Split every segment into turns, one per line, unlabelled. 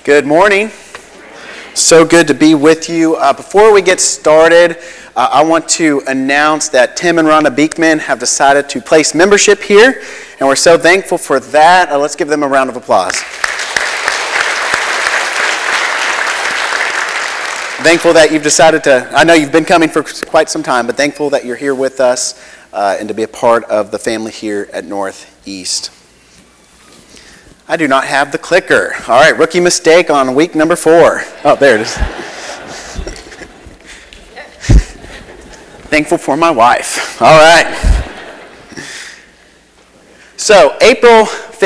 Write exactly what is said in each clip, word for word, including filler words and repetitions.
Good morning. So good to be with you. Uh, before we get started, uh, I want to announce that Tim and Rhonda Beekman have decided to place membership here, and we're so thankful for that. Uh, let's give them a round of applause. Thankful that you've decided to, I know you've been coming for quite some time, but thankful that you're here with us uh, and to be a part of the family here at Northeast. I do not have the clicker. All right, rookie mistake on week number four. Oh, there it is. Thankful for my wife. All right. So, April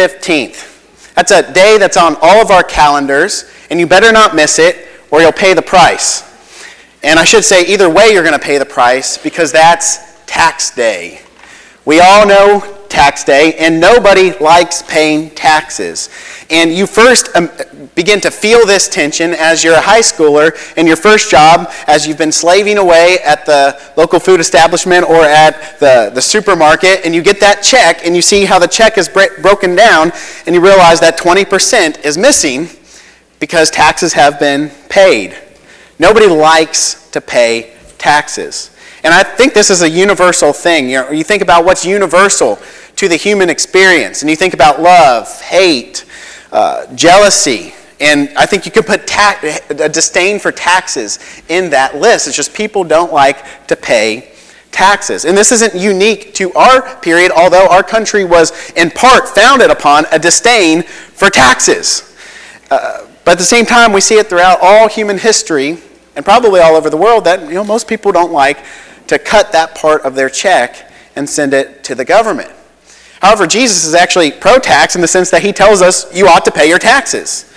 fifteenth. That's a day that's on all of our calendars, and you better not miss it, or you'll pay the price. And I should say, either way you're going to pay the price, because that's tax day. We all know tax day, and nobody likes paying taxes. And you first um, begin to feel this tension as you're a high schooler in your first job, as you've been slaving away at the local food establishment or at the, the supermarket, and you get that check, and you see how the check is bre- broken down, and you realize that twenty percent is missing because taxes have been paid. Nobody likes to pay taxes. And I think this is a universal thing. You know, you think about what's universal to the human experience, and you think about love, hate, uh, jealousy, and I think you could put ta- a disdain for taxes in that list. It's just people don't like to pay taxes. And this isn't unique to our period, although our country was in part founded upon a disdain for taxes. Uh, but at the same time, we see it throughout all human history, and probably all over the world, that you know most people don't like to cut that part of their check and send it to the government. However, Jesus is actually pro-tax in the sense that he tells us you ought to pay your taxes.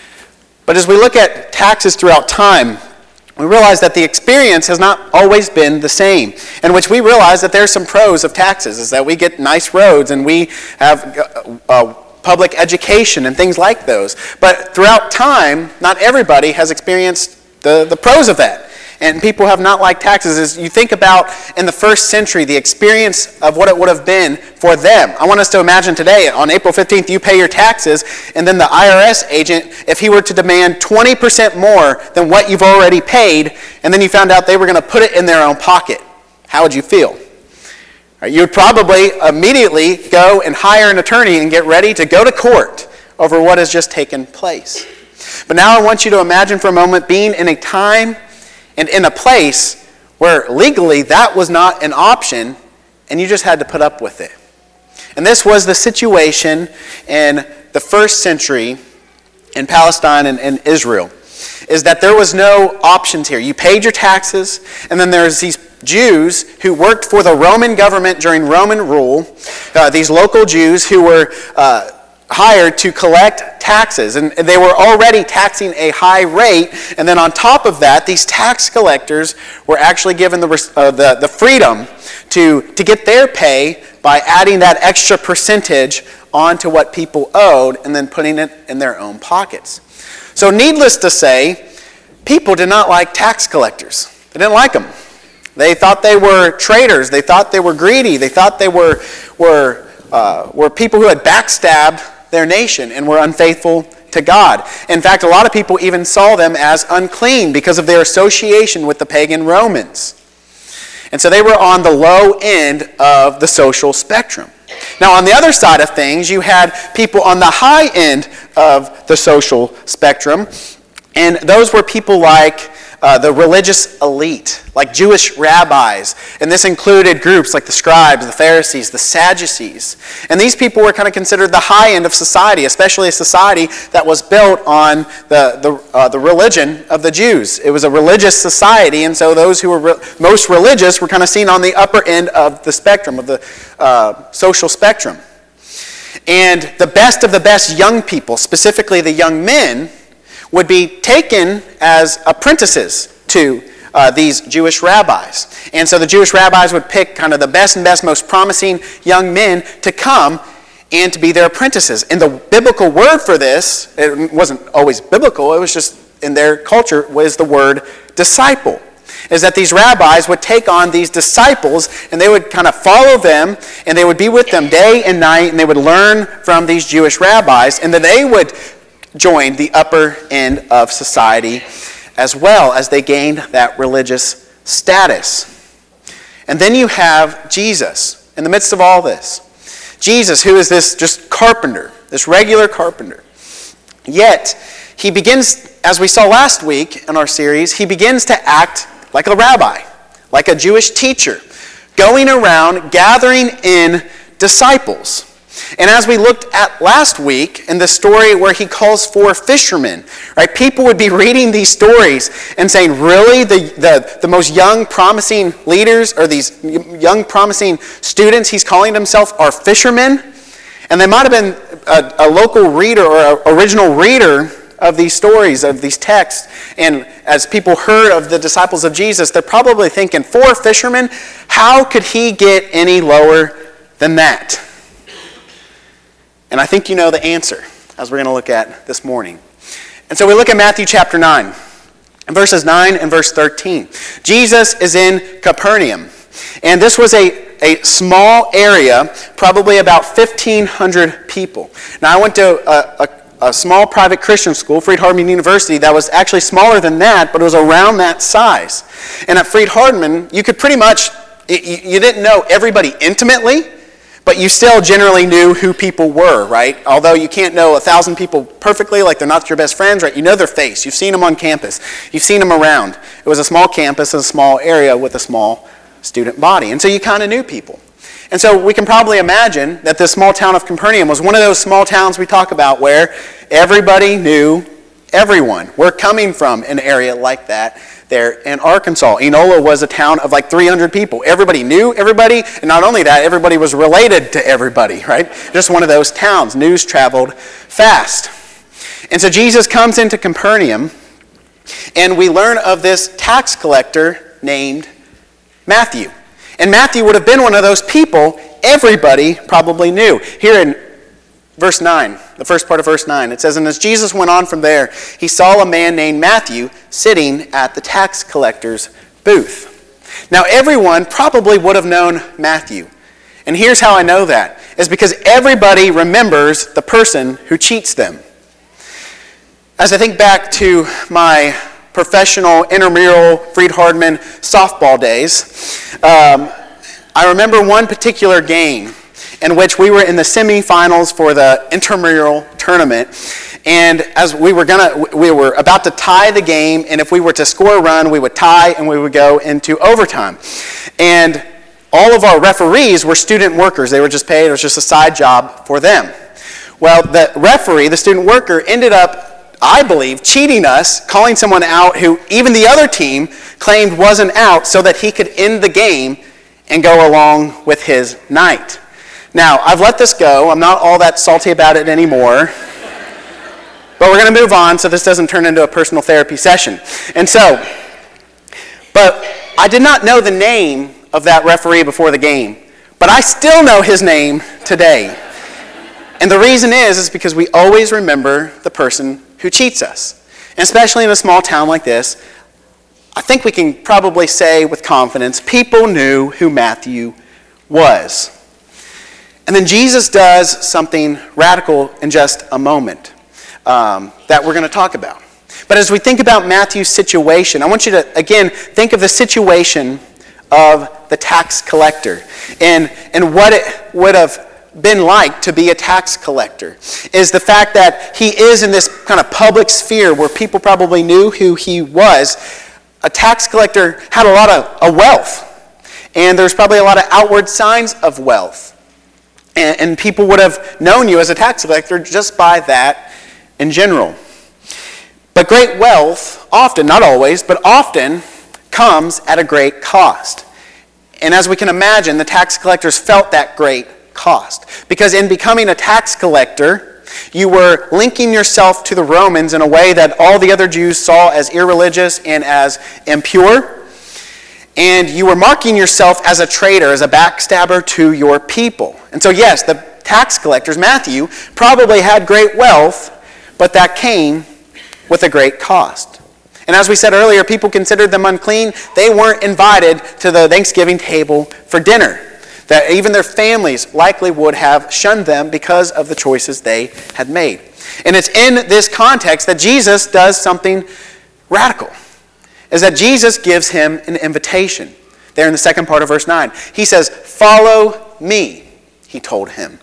But as we look at taxes throughout time, we realize that the experience has not always been the same, in which we realize that there's some pros of taxes, is that we get nice roads and we have uh, uh, public education and things like those. But throughout time, not everybody has experienced the, the pros of that. And people have not liked taxes. As you think about in the first century, the experience of what it would have been for them. I want us to imagine today, on April fifteenth, you pay your taxes, and then the I R S agent, if he were to demand twenty percent more than what you've already paid, and then you found out they were going to put it in their own pocket, how would you feel? You would probably immediately go and hire an attorney and get ready to go to court over what has just taken place. But now I want you to imagine for a moment being in a time and in a place where legally that was not an option, and you just had to put up with it. And this was the situation in the first century in Palestine and, and Israel, is that there was no options here. You paid your taxes, and then there's these Jews who worked for the Roman government during Roman rule, uh, these local Jews who were uh, hired to collect taxes, and they were already taxing a high rate, and then on top of that, these tax collectors were actually given the uh, the, the freedom to, to get their pay by adding that extra percentage onto what people owed and then putting it in their own pockets. So needless to say, people did not like tax collectors. They didn't like them. They thought they were traitors. They thought they were greedy. They thought they were were uh, were people who had backstabbed their nation and were unfaithful to God. In fact, a lot of people even saw them as unclean because of their association with the pagan Romans. And so they were on the low end of the social spectrum. Now, on the other side of things, you had people on the high end of the social spectrum, and those were people like Uh, the religious elite, like Jewish rabbis. And this included groups like the scribes, the Pharisees, the Sadducees. And these people were kind of considered the high end of society, especially a society that was built on the, the, uh, the religion of the Jews. It was a religious society, and so those who were re- most religious were kind of seen on the upper end of the spectrum, of the uh, social spectrum. And the best of the best young people, specifically the young men, would be taken as apprentices to uh, these Jewish rabbis. And so the Jewish rabbis would pick kind of the best and best, most promising young men to come and to be their apprentices. And the biblical word for this, it wasn't always biblical, it was just in their culture, was the word disciple. Is that these rabbis would take on these disciples, and they would kind of follow them, and they would be with them day and night, and they would learn from these Jewish rabbis, and then they would joined the upper end of society as well as they gained that religious status. And then you have Jesus in the midst of all this. Jesus, who is this just carpenter, this regular carpenter. Yet, he begins, as we saw last week in our series, he begins to act like a rabbi, like a Jewish teacher, going around gathering in disciples. And as we looked at last week in the story where he calls for fishermen, right? People would be reading these stories and saying, really? The, the, the most young, promising leaders, or these young, promising students he's calling himself are fishermen? And they might have been a, a local reader or an original reader of these stories, of these texts. And as people heard of the disciples of Jesus, they're probably thinking, four fishermen? How could he get any lower than that? And I think you know the answer, as we're going to look at this morning. And so we look at Matthew chapter nine, verses nine and verse thirteen. Jesus is in Capernaum. And this was a, a small area, probably about fifteen hundred people. Now, I went to a, a, a small private Christian school, Freed-Hardeman University, that was actually smaller than that, but it was around that size. And at Freed-Hardeman, you could pretty much, you, you didn't know everybody intimately, but you still generally knew who people were, right? Although you can't know a thousand people perfectly, like they're not your best friends, right? You know their face. You've seen them on campus. You've seen them around. It was a small campus, a small area with a small student body. And so you kind of knew people. And so we can probably imagine that this small town of Capernaum was one of those small towns we talk about where everybody knew everyone. We're coming from an area like that there in Arkansas. Enola was a town of like three hundred people. Everybody knew everybody, and not only that, everybody was related to everybody, right? Just one of those towns. News traveled fast. And so Jesus comes into Capernaum, and we learn of this tax collector named Matthew. And Matthew would have been one of those people everybody probably knew. Here in verse nine, the first part of verse nine, it says, "And as Jesus went on from there, he saw a man named Matthew sitting at the tax collector's booth." Now, everyone probably would have known Matthew. And here's how I know that. It's because everybody remembers the person who cheats them. As I think back to my professional intramural Freed-Hardeman softball days, um, I remember one particular game in which we were in the semifinals for the intramural tournament. And as we were gonna, we were about to tie the game, and if we were to score a run, we would tie and we would go into overtime. And all of our referees were student workers. They were just paid, it was just a side job for them. Well, the referee, the student worker, ended up, I believe, cheating us, calling someone out who even the other team claimed wasn't out so that he could end the game and go along with his night. Now, I've let this go. I'm not all that salty about it anymore. But we're going to move on so this doesn't turn into a personal therapy session. And so, but I did not know the name of that referee before the game. But I still know his name today. And the reason is, is because we always remember the person who cheats us. And especially in a small town like this, I think we can probably say with confidence, people knew who Matthew was. And then Jesus does something radical in just a moment um, that we're going to talk about. But as we think about Matthew's situation, I want you to, again, think of the situation of the tax collector and, and what it would have been like to be a tax collector. Is the fact that he is in this kind of public sphere where people probably knew who he was. A tax collector had a lot of a wealth, and there's probably a lot of outward signs of wealth. And, and people would have known you as a tax collector just by that in general. But great wealth often, not always, but often comes at a great cost. And as we can imagine, the tax collectors felt that great cost. Because in becoming a tax collector, you were linking yourself to the Romans in a way that all the other Jews saw as irreligious and as impure. And you were marking yourself as a traitor, as a backstabber to your people. And so yes, the tax collectors, Matthew, probably had great wealth, but that came with a great cost. And as we said earlier, people considered them unclean. They weren't invited to the Thanksgiving table for dinner. That even their families likely would have shunned them because of the choices they had made. And it's in this context that Jesus does something radical, is that Jesus gives him an invitation. There in the second part of verse nine, he says, "Follow me," he told him.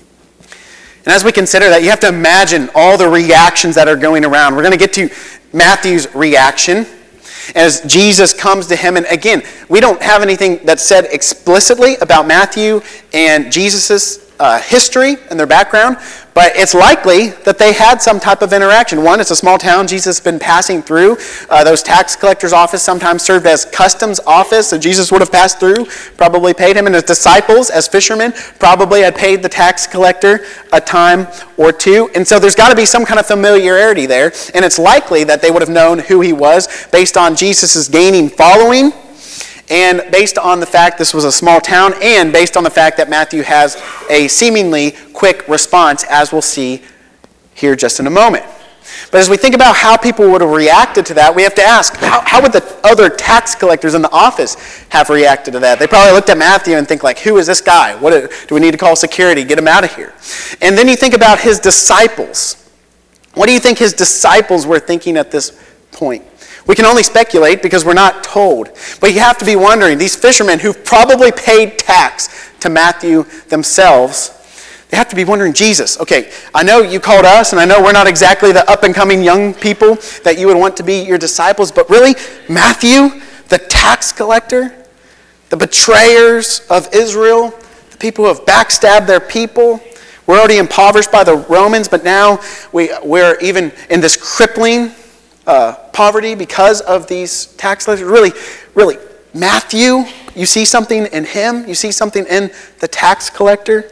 And as we consider that, you have to imagine all the reactions that are going around. We're going to get to Matthew's reaction as Jesus comes to him. And again, we don't have anything that's said explicitly about Matthew and Jesus' uh, history and their background, but it's likely that they had some type of interaction. One, it's a small town Jesus has been passing through. Uh, those tax collectors' office sometimes served as customs office, so Jesus would have passed through, probably paid him, and his disciples as fishermen probably had paid the tax collector a time or two. And so there's got to be some kind of familiarity there, and it's likely that they would have known who he was based on Jesus' gaining following, and based on the fact this was a small town, and based on the fact that Matthew has a seemingly quick response, as we'll see here just in a moment. But as we think about how people would have reacted to that, we have to ask, how, how would the other tax collectors in the office have reacted to that? They probably looked at Matthew and think like, who is this guy? What do we need to call security? Get him out of here. And then you think about his disciples. What do you think his disciples were thinking at this point? We can only speculate because we're not told. But you have to be wondering, these fishermen who've probably paid tax to Matthew themselves, they have to be wondering, Jesus, okay, I know you called us, and I know we're not exactly the up-and-coming young people that you would want to be your disciples, but really, Matthew, the tax collector, the betrayers of Israel, the people who have backstabbed their people, we're already impoverished by the Romans, but now we, we're even in this crippling Uh, poverty because of these tax collectors. Really, really, Matthew, you see something in him? You see something in the tax collector?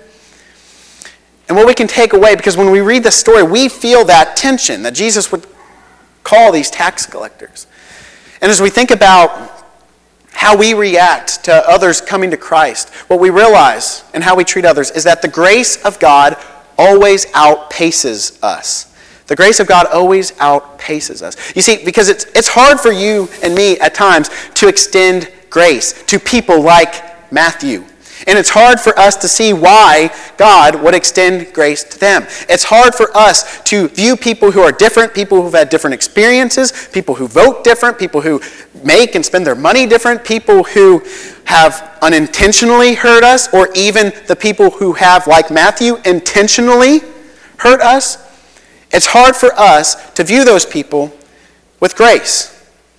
And what we can take away, because when we read the story, we feel that tension that Jesus would call these tax collectors. And as we think about how we react to others coming to Christ, what we realize and how we treat others is that the grace of God always outpaces us. The grace of God always outpaces us. You see, because it's it's hard for you and me at times to extend grace to people like Matthew. And it's hard for us to see why God would extend grace to them. It's hard for us to view people who are different, people who've had different experiences, people who vote different, people who make and spend their money different, people who have unintentionally hurt us, or even the people who have, like Matthew, intentionally hurt us. It's hard for us to view those people with grace.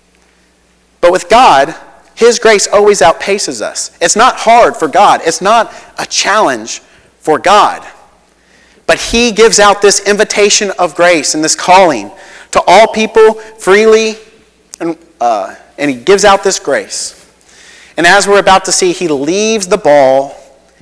But with God, his grace always outpaces us. It's not hard for God. It's not a challenge for God. But he gives out this invitation of grace and this calling to all people freely, and, uh, and he gives out this grace. And as we're about to see, he leaves the ball,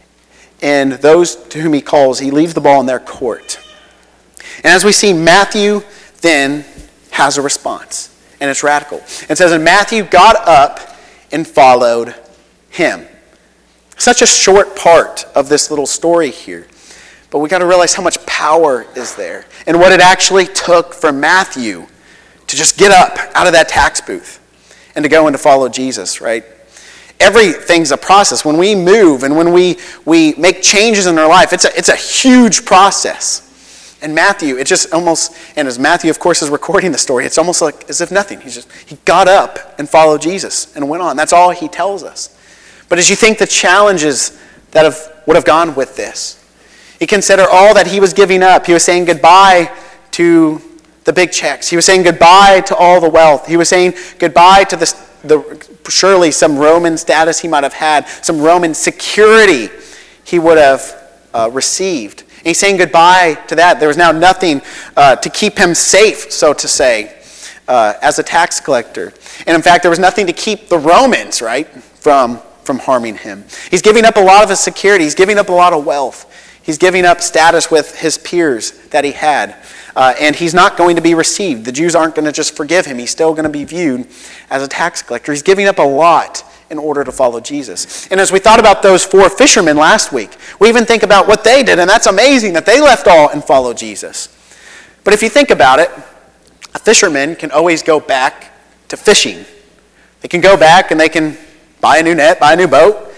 and those to whom he calls, he leaves the ball in their court. And as we see, Matthew then has a response, and it's radical. It says, and Matthew got up and followed him. Such a short part of this little story here, but we got to realize how much power is there, and what it actually took for Matthew to just get up out of that tax booth and to go and to follow Jesus, right? Everything's a process. When we move and when we, we make changes in our life, it's a, it's a huge process. And Matthew, it just almost, and as Matthew, of course, is recording the story, it's almost like as if nothing. He's just, he got up and followed Jesus and went on. That's all he tells us. But as you think the challenges that have, would have gone with this, you consider all that he was giving up. He was saying goodbye to the big checks. He was saying goodbye to all the wealth. He was saying goodbye to the, the surely some Roman status he might have had, some Roman security he would have uh, received. And he's saying goodbye to that. There was now nothing uh, to keep him safe, so to say, uh, as a tax collector. And in fact, there was nothing to keep the Romans, right, from, from harming him. He's giving up a lot of his security. He's giving up a lot of wealth. He's giving up status with his peers that he had. Uh, and he's not going to be received. The Jews aren't going to just forgive him. He's still going to be viewed as a tax collector. He's giving up a lot in order to follow Jesus. And as we thought about those four fishermen last week, we even think about what they did, and that's amazing that they left all and followed Jesus. But if you think about it, a fisherman can always go back to fishing. They can go back and they can buy a new net, buy a new boat,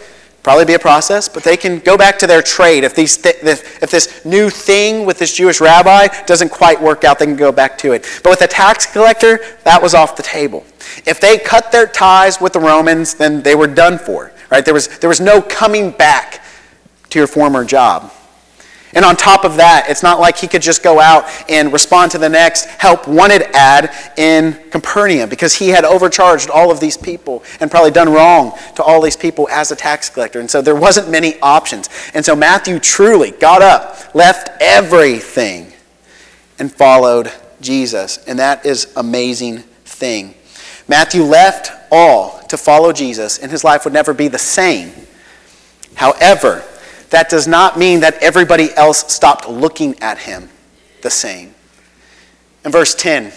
Probably be a process, but they can go back to their trade. If, these th- if this new thing with this Jewish rabbi doesn't quite work out, they can go back to it. But with a tax collector, that was off the table. If they cut their ties with the Romans, then they were done for. Right? There was, there was no coming back to your former job. And on top of that, it's not like he could just go out and respond to the next help wanted ad in Capernaum, because he had overcharged all of these people and probably done wrong to all these people as a tax collector. And so there wasn't many options. And so Matthew truly got up, left everything, and followed Jesus. And that is an amazing thing. Matthew left all to follow Jesus, and his life would never be the same. However, that does not mean that everybody else stopped looking at him the same. In verse ten,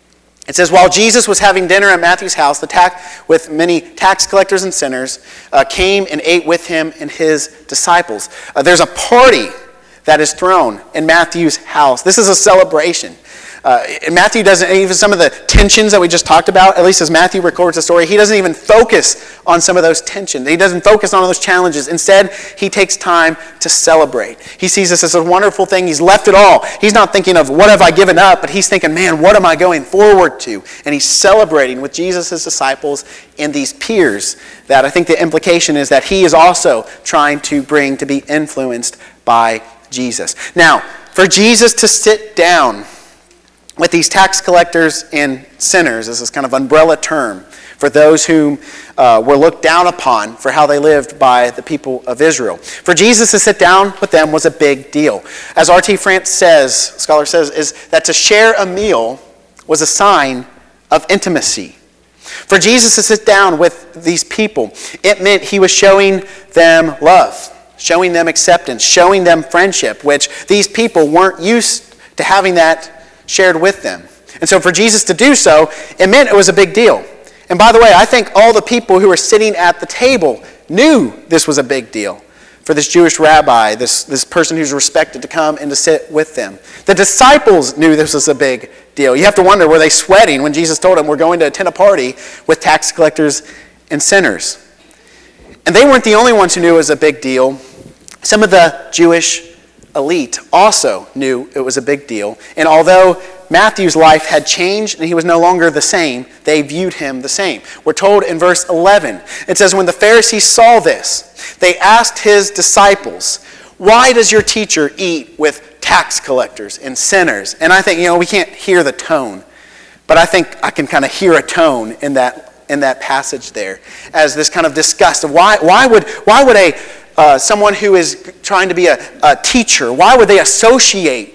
it says, while Jesus was having dinner at Matthew's house, the tax, with many tax collectors and sinners, uh, came and ate with him and his disciples. Uh, there's a party that is thrown in Matthew's house. This is a celebration. Uh, and Matthew doesn't, even some of the tensions that we just talked about, at least as Matthew records the story, he doesn't even focus on some of those tensions. He doesn't focus on those challenges. Instead, he takes time to celebrate. He sees this as a wonderful thing. He's left it all. He's not thinking of what have I given up, but he's thinking, man, what am I going forward to? And he's celebrating with Jesus' disciples and these peers that I think the implication is that he is also trying to bring to be influenced by Jesus. Now, for Jesus to sit down with these tax collectors and sinners, this is kind of umbrella term for those whom uh, were looked down upon for how they lived by the people of Israel. For Jesus to sit down with them was a big deal. As R T France says, scholar says, is that to share a meal was a sign of intimacy. For Jesus to sit down with these people, it meant he was showing them love, showing them acceptance, showing them friendship, which these people weren't used to having that shared with them. And so for Jesus to do so, it meant it was a big deal. And by the way, I think all the people who were sitting at the table knew this was a big deal for this Jewish rabbi, this, this person who's respected, to come and to sit with them. The disciples knew this was a big deal. You have to wonder, were they sweating when Jesus told them, we're going to attend a party with tax collectors and sinners? And they weren't the only ones who knew it was a big deal. Some of the Jewish elite also knew it was a big deal. And although Matthew's life had changed and he was no longer the same, they viewed him the same. We're told in verse eleven, it says, when the Pharisees saw this, they asked his disciples, why does your teacher eat with tax collectors and sinners? And I think, you know, we can't hear the tone, but I think I can kind of hear a tone in that in that passage there as this kind of disgust of why why would why would a Uh, someone who is trying to be a, a teacher, why would they associate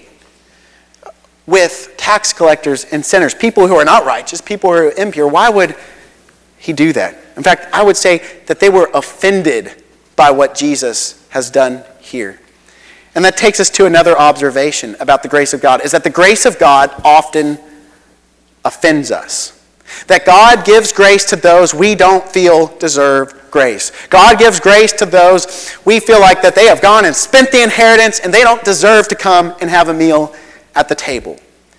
with tax collectors and sinners, people who are not righteous, people who are impure? Why would he do that? In fact, I would say that they were offended by what Jesus has done here. And that takes us to another observation about the grace of God, is that the grace of God often offends us. That God gives grace to those we don't feel deserve grace. God gives grace to those we feel like that they have gone and spent the inheritance and they don't deserve to come and have a meal at the table.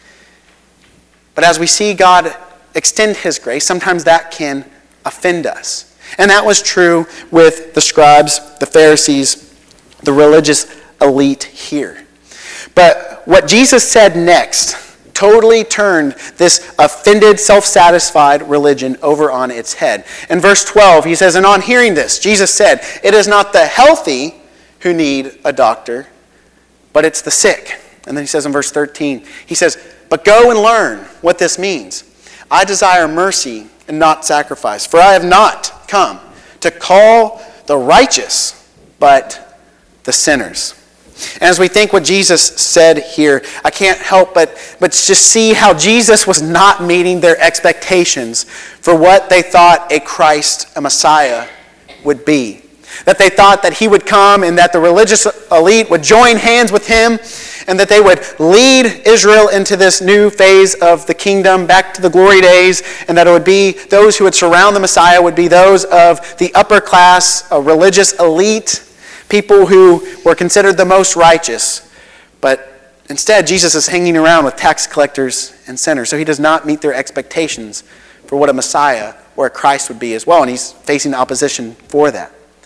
But as we see God extend his grace, sometimes that can offend us. And that was true with the scribes, the Pharisees, the religious elite here. But what Jesus said next totally turned this offended, self-satisfied religion over on its head. In verse twelve, he says, and on hearing this, Jesus said, it is not the healthy who need a doctor, but it's the sick. And then he says in verse thirteen, he says, but go and learn what this means. I desire mercy and not sacrifice, for I have not come to call the righteous, but the sinners. And as we think what Jesus said here, I can't help but, but just see how Jesus was not meeting their expectations for what they thought a Christ, a Messiah, would be. That they thought that he would come and that the religious elite would join hands with him and that they would lead Israel into this new phase of the kingdom, back to the glory days, and that it would be those who would surround the Messiah would be those of the upper class, a religious elite, people who were considered the most righteous. But instead, Jesus is hanging around with tax collectors and sinners, so he does not meet their expectations for what a Messiah or a Christ would be as well, and he's facing opposition for that.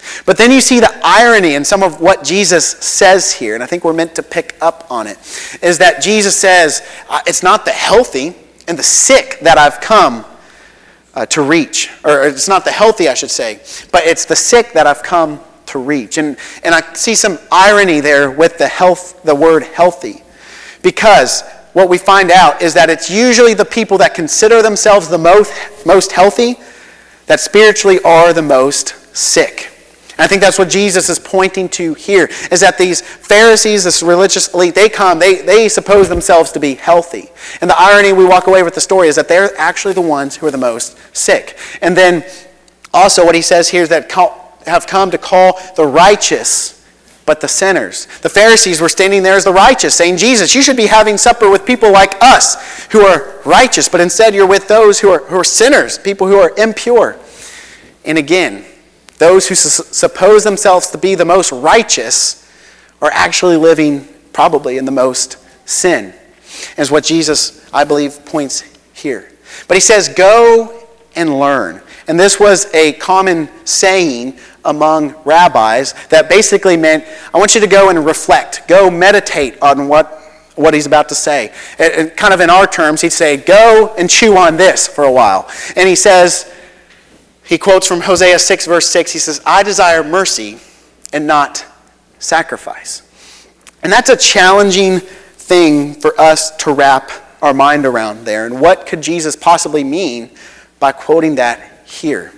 But then you see the irony in some of what Jesus says here, and I think we're meant to pick up on it, is that Jesus says, uh, it's not the healthy and the sick that I've come uh, to reach. Or it's not the healthy, I should say, but it's the sick that I've come to reach. And, and I see some irony there with the health, the word healthy. Because what we find out is that it's usually the people that consider themselves the most, most healthy that spiritually are the most sick. And I think that's what Jesus is pointing to here, is that these Pharisees, this religious elite, they come, they, they suppose themselves to be healthy. And the irony we walk away with the story is that they're actually the ones who are the most sick. And then also what he says here is that call, have come to call the righteous but the sinners. The Pharisees were standing there as the righteous, saying, Jesus, you should be having supper with people like us who are righteous, but instead you're with those who are, who are sinners, people who are impure. And again, those who su- suppose themselves to be the most righteous are actually living probably in the most sin, is what Jesus, I believe, points here. But he says, go and learn. And this was a common saying among rabbis that basically meant, I want you to go and reflect, go meditate on what, what he's about to say. And, and kind of in our terms, he'd say, go and chew on this for a while. And he says, he quotes from Hosea six, verse six, he says, I desire mercy and not sacrifice. And that's a challenging thing for us to wrap our mind around there. And what could Jesus possibly mean by quoting that here?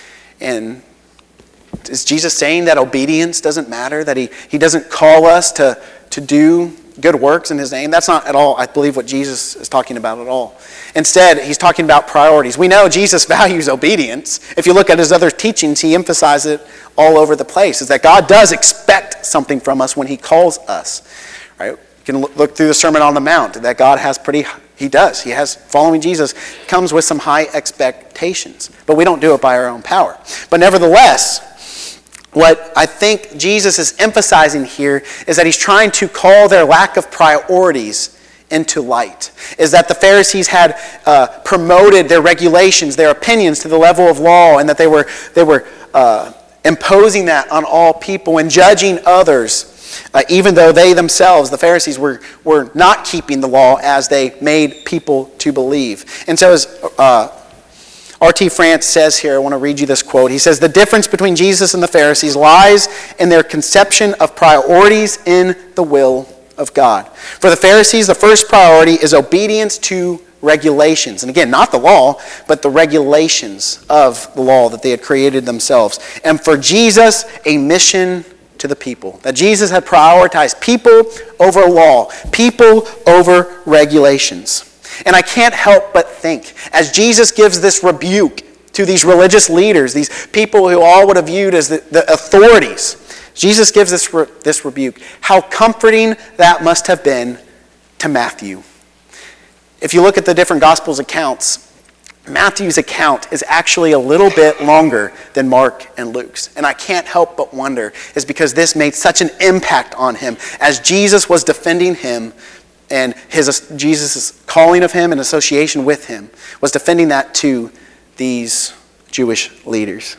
And is Jesus saying that obedience doesn't matter, that he, he doesn't call us to, to do good works in his name? That's not at all, I believe, what Jesus is talking about at all. Instead, he's talking about priorities. We know Jesus values obedience. If you look at his other teachings, he emphasizes it all over the place, is that God does expect something from us when he calls us. Right? You can look through the Sermon on the Mount, that God has pretty, he does. He has, following Jesus comes with some high expectations. But we don't do it by our own power. But nevertheless, what I think Jesus is emphasizing here is that he's trying to call their lack of priorities into light. Is that the Pharisees had uh, promoted their regulations, their opinions to the level of law, and that they were they were uh, imposing that on all people and judging others, uh, even though they themselves, the Pharisees, were, were not keeping the law as they made people to believe. And so as uh, R T France says here, I want to read you this quote. He says, the difference between Jesus and the Pharisees lies in their conception of priorities in the will of God. For the Pharisees, the first priority is obedience to regulations. And again, not the law, but the regulations of the law that they had created themselves. And for Jesus, a mission to the people. That Jesus had prioritized people over law, people over regulations. And I can't help but think, as Jesus gives this rebuke to these religious leaders, these people who all would have viewed as the, the authorities, Jesus gives this, re, this rebuke. How comforting that must have been to Matthew. If you look at the different Gospels accounts, Matthew's account is actually a little bit longer than Mark and Luke's. And I can't help but wonder, is because this made such an impact on him as Jesus was defending him, and his Jesus' calling of him and association with him was defending that to these Jewish leaders.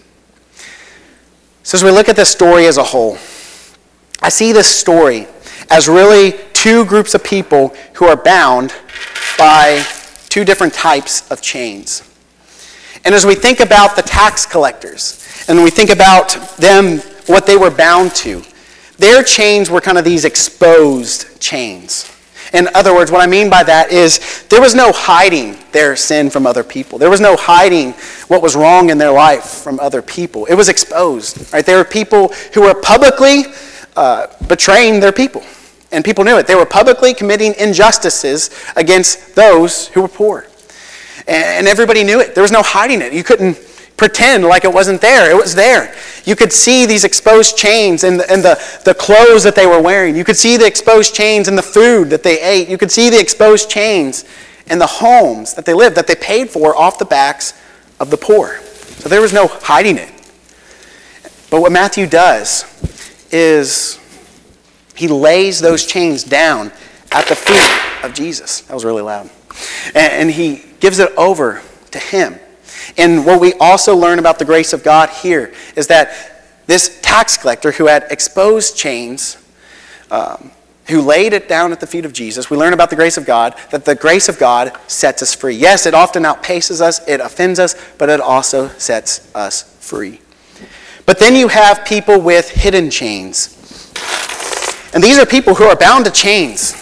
So as we look at this story as a whole, I see this story as really two groups of people who are bound by two different types of chains. And as we think about the tax collectors, and we think about them, what they were bound to, their chains were kind of these exposed chains. In other words, what I mean by that is there was no hiding their sin from other people. There was no hiding what was wrong in their life from other people. It was exposed. Right? There were people who were publicly uh, betraying their people. And people knew it. They were publicly committing injustices against those who were poor. And everybody knew it. There was no hiding it. You couldn't pretend like it wasn't there. It was there. You could see these exposed chains in the, in the, the clothes that they were wearing. You could see the exposed chains in the food that they ate. You could see the exposed chains in the homes that they lived, that they paid for off the backs of the poor. So there was no hiding it. But what Matthew does is he lays those chains down at the feet of Jesus. That was really loud. And he gives it over to him. And what we also learn about the grace of God here is that this tax collector who had exposed chains, um, who laid it down at the feet of Jesus, we learn about the grace of God, that the grace of God sets us free. Yes, it often outpaces us, it offends us, but it also sets us free. But then you have people with hidden chains. And these are people who are bound to chains,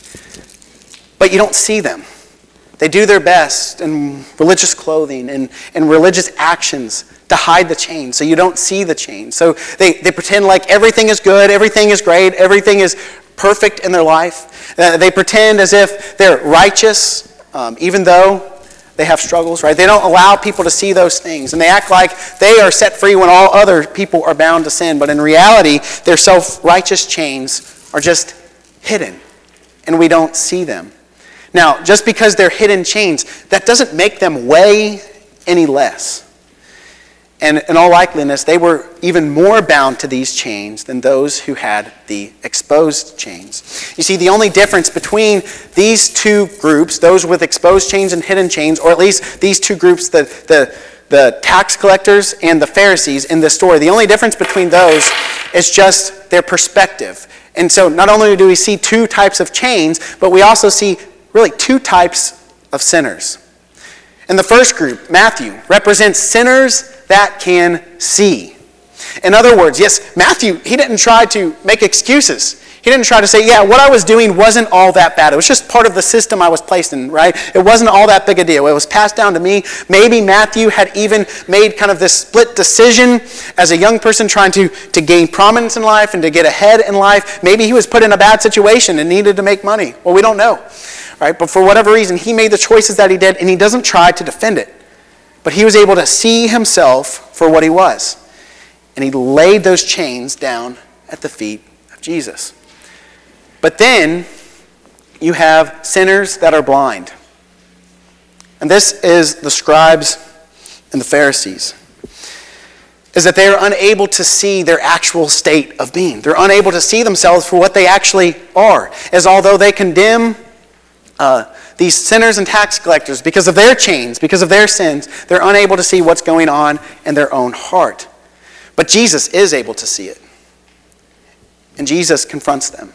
but you don't see them. They do their best in religious clothing and, and religious actions to hide the chains, so you don't see the chains. So they, they pretend like everything is good, everything is great, everything is perfect in their life. Uh, they pretend as if they're righteous, um, even though they have struggles, right? They don't allow people to see those things. And they act like they are set free when all other people are bound to sin. But in reality, their self-righteous chains are just hidden, and we don't see them. Now, just because they're hidden chains, that doesn't make them weigh any less. And in all likeliness, they were even more bound to these chains than those who had the exposed chains. You see, the only difference between these two groups, those with exposed chains and hidden chains, or at least these two groups, the, the, the tax collectors and the Pharisees in this story, the only difference between those is just their perspective. And so not only do we see two types of chains, but we also see really two types of sinners. And the first group, Matthew, represents sinners that can see. In other words, yes, Matthew, he didn't try to make excuses. He didn't try to say, yeah, what I was doing wasn't all that bad. It was just part of the system I was placed in, right? It wasn't all that big a deal. It was passed down to me. Maybe Matthew had even made kind of this split decision as a young person trying to, to gain prominence in life and to get ahead in life. Maybe he was put in a bad situation and needed to make money. Well, we don't know, right? But for whatever reason, he made the choices that he did, and he doesn't try to defend it. But he was able to see himself for what he was. And he laid those chains down at the feet of Jesus. But then you have sinners that are blind. And this is the scribes and the Pharisees. Is that they are unable to see their actual state of being. They're unable to see themselves for what they actually are. As although they condemn uh, these sinners and tax collectors because of their chains, because of their sins, they're unable to see what's going on in their own heart. But Jesus is able to see it. And Jesus confronts them.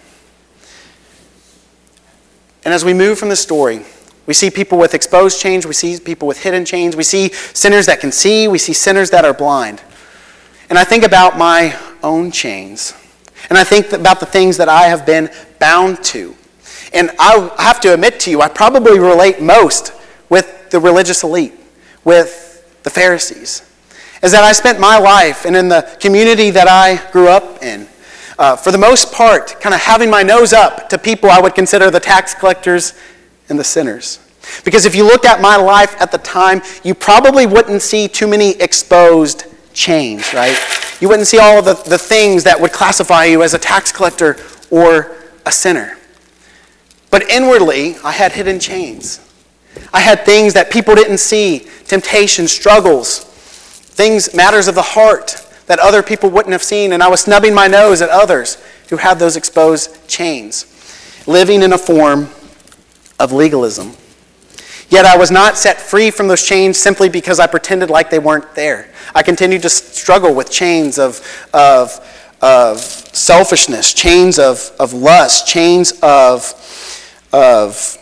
And as we move from the story, we see people with exposed chains, we see people with hidden chains, we see sinners that can see, we see sinners that are blind. And I think about my own chains. And I think about the things that I have been bound to. And I have to admit to you, I probably relate most with the religious elite, with the Pharisees. Is that I spent my life and in the community that I grew up in, uh, for the most part, kind of having my nose up to people I would consider the tax collectors and the sinners. Because if you looked at my life at the time, you probably wouldn't see too many exposed chains, right? You wouldn't see all of the, the things that would classify you as a tax collector or a sinner. But inwardly, I had hidden chains. I had things that people didn't see, temptations, struggles, things, matters of the heart that other people wouldn't have seen, and I was snubbing my nose at others who had those exposed chains, living in a form of legalism. Yet I was not set free from those chains simply because I pretended like they weren't there. I continued to struggle with chains of, of, of selfishness, chains of, of lust, chains of, of,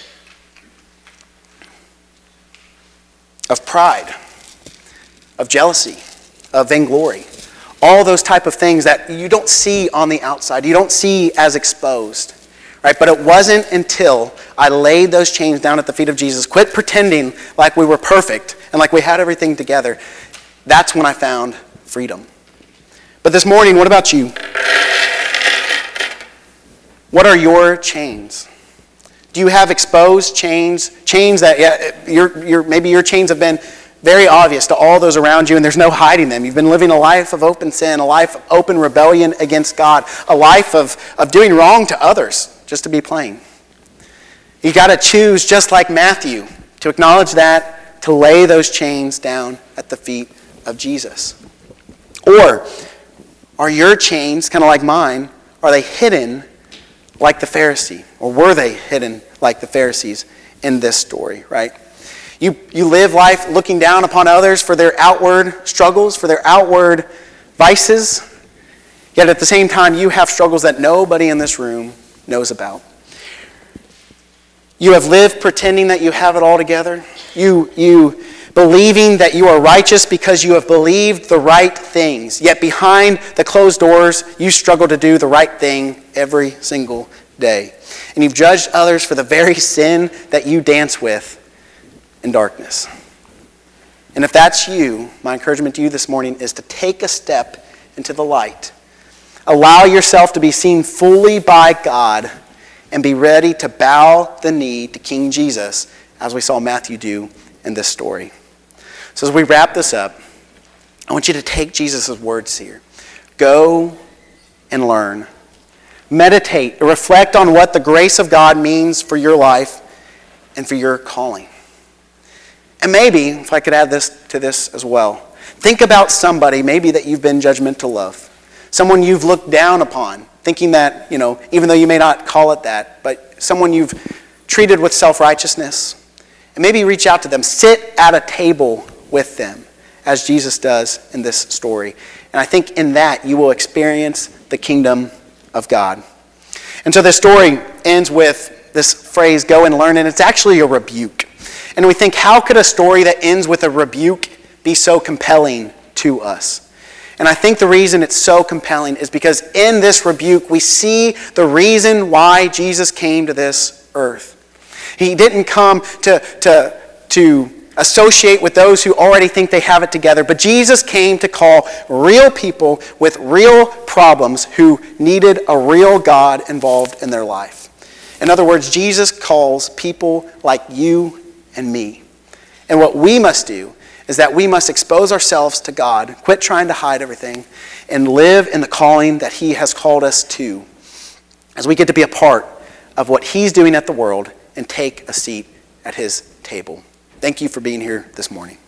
of pride, of jealousy, of vainglory. All those type of things that you don't see on the outside, you don't see as exposed. Right? But it wasn't until I laid those chains down at the feet of Jesus, quit pretending like we were perfect and like we had everything together, that's when I found freedom. But this morning, what about you? What are your chains? Do you have exposed chains? Chains that, yeah, your, your, maybe your chains have been very obvious to all those around you and there's no hiding them. You've been living a life of open sin, a life of open rebellion against God, a life of, of doing wrong to others. Just to be plain. You got to choose, just like Matthew, to acknowledge that, to lay those chains down at the feet of Jesus. Or are your chains, kind of like mine, are they hidden like the Pharisee? Or were they hidden like the Pharisees in this story, right? You, you live life looking down upon others for their outward struggles, for their outward vices, yet at the same time you have struggles that nobody in this room knows about. You have lived pretending that you have it all together. You, you believing that you are righteous because you have believed the right things. Yet behind the closed doors, you struggle to do the right thing every single day. And you've judged others for the very sin that you dance with in darkness. And if that's you, my encouragement to you this morning is to take a step into the light. Allow yourself to be seen fully by God and be ready to bow the knee to King Jesus, as we saw Matthew do in this story. So as we wrap this up, I want you to take Jesus' words here. Go and learn. Meditate, reflect on what the grace of God means for your life and for your calling. And maybe, if I could add this to this as well, think about somebody maybe that you've been judgmental of. Someone you've looked down upon, thinking that, you know, even though you may not call it that, but someone you've treated with self-righteousness. And maybe reach out to them. Sit at a table with them, as Jesus does in this story. And I think in that you will experience the kingdom of God. And so this story ends with this phrase, go and learn, and it's actually a rebuke. And we think, how could a story that ends with a rebuke be so compelling to us? And I think the reason it's so compelling is because in this rebuke, we see the reason why Jesus came to this earth. He didn't come to, to, to associate with those who already think they have it together, but Jesus came to call real people with real problems who needed a real God involved in their life. In other words, Jesus calls people like you and me. And what we must do is that we must expose ourselves to God, quit trying to hide everything, and live in the calling that he has called us to, as we get to be a part of what he's doing at the world and take a seat at his table. Thank you for being here this morning.